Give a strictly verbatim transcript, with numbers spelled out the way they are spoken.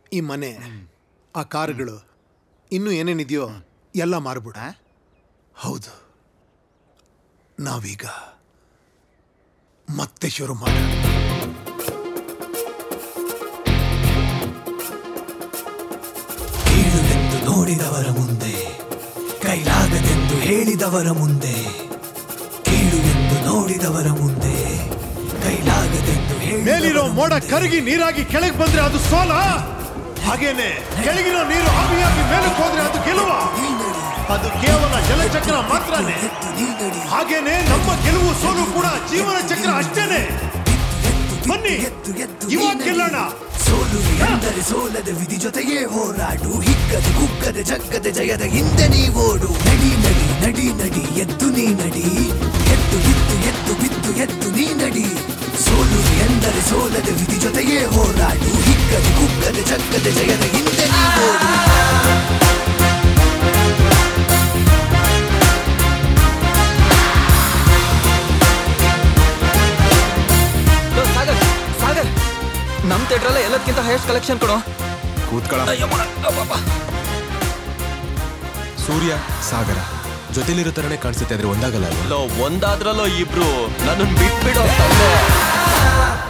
ಈ ಮನೆ, ಆ ಕಾರುಗಳು, ಇನ್ನೂ ಏನೇನಿದೆಯೋ ಎಲ್ಲ ಮಾರ್ಬಿಡ. ಹೌದು, ನಾವೀಗ ಮತ್ತೆ ಶುರು ಮಾಡೋಣ. ಕೀಳುವೆಂದು ನೋಡಿದವರ ಮುಂದೆ, ಕೈಲಾಗದೆಂದು ಹೇಳಿದವರ ಮುಂದೆ, ಕೀಳುವೆಂದು ನೋಡಿದವರ ಮುಂದೆ, ಕೈಲಾಗದೆಂದು ಮೇಲಿರೋ ಮೋಡ ಕರಗಿ ನೀರಾಗಿ ಕೆಳಗೆ ಬಂದ್ರೆ ಅದು ಸೋಲ, ಹಾಗೇನೆ ಕೆಳಗಿರೋ ನೀರು ಆವಿಯಾಗಿ ಮೇಲಕ್ಕೆ ಹೋದ್ರೆ ಅದು ಗೆಲುವ. ಅದು ಕೇವಲ ಜಲಚಕ್ರ ಮಾತ್ರನೇ. ಹಾಗೇನೆ ನಮ್ಮ ಗೆಲುವು ಸೋಲು ಕೂಡ ಜೀವನ ಚಕ್ರ ಅಷ್ಟೇನೆ. ಬನ್ನಿ ಇವಾಗ ಗೆಲ್ಲೋಣ. ಸೋಲು ಎಂದರೆ ಸೋಲದ ವಿಧಿ ಜೊತೆಗೆ ಹೋರಾಡು. ಹಿಕ್ಕದೆ ಕುಕ್ಕದೆ ಜಗ್ಗದೆ ಜಯದ ಹಿಂದೆ ನೀವೋಡು. ನಡಿ ನಡಿ ನಡಿ ನಡಿ ಎದ್ದು ನೀ ನಡಿ, ಎದ್ದು ಬಿತ್ತು ಎದ್ದು ಬಿತ್ತು ಎದ್ದು ನೀ ನಡಿ. ಸೋಲು ಎಂದರೆ ಸೋಲದ ವಿಧಿ ಜೊತೆಗೆ ಹೋರಾಡು. ಹಿಕ್ಕದೆ ಕುಕ್ಕದೆ ಜಗ್ಗದೆ ಜಯದ ಹಿಂದೆ ನೀವೋಡು. ನಮ್ ಥಿಯೇಟ್ರಲ್ಲ ಎಲ್ಲದಕ್ಕಿಂತ ಹೈಯೆಸ್ಟ್ ಕಲೆಕ್ಷನ್ ಕೊಡೋ. ಕೂತ್ಕೊಳ್ಳ. ಸೂರ್ಯ ಸಾಗರ ಜೊತೆಲಿರೋ ತರನೇ ಕಾಣಿಸುತ್ತೆ, ಆದ್ರೆ ಒಂದಾಗಲ್ಲ. ಒಂದಾದ್ರಲ್ಲೋ ಇಬ್ರು ನನ್ನನ್ನು ಬಿಟ್ಬಿಡೋ.